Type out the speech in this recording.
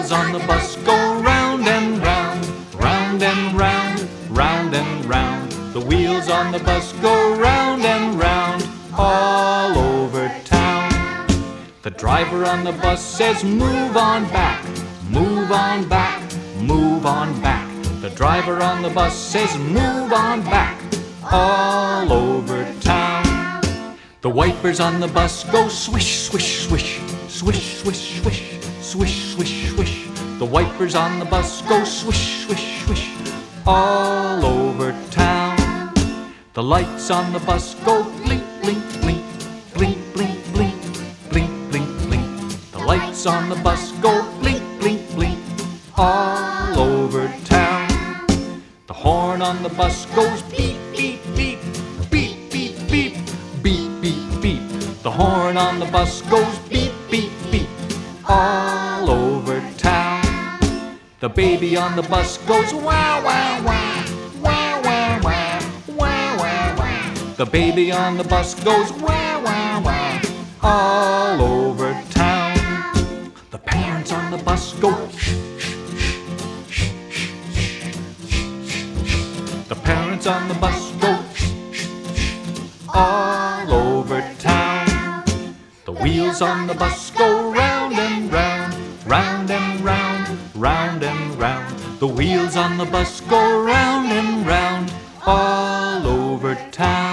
wheels on the bus go round and round, round and round, round and round. The wheels on the bus go round and round, all over town. The driver on the bus says, move on back, move on back, move on back. The driver on the bus says, move on back, all over town. The wipers on the bus go swish, swish, swish, swish, swish, swish, swish, swish, swish. The wipers on the bus go swish, swish, swish, all over town. The lights on the bus go blink, blink, blink, blink, blink, blink, blink, blink, blink. The lights on the bus go blink, blink, blink, all over town. The horn on the bus goes beep, beep, beep, beep, beep, beep, beep, beep, beep. The horn on the bus goes beep, beep, beep, all over town. The baby on the bus goes wah, wah, wah, wah, wah, wah, wah, wah, wah. The baby on the bus goes wah, wah, wah, all over town. The parents on the bus go shh, shh, shh, shh, shh, shh. The parents on the bus go shh, shh, shh, all over town. The wheels on the bus go round and round, round and round, round and round. The wheels on the bus go round and round, all over town.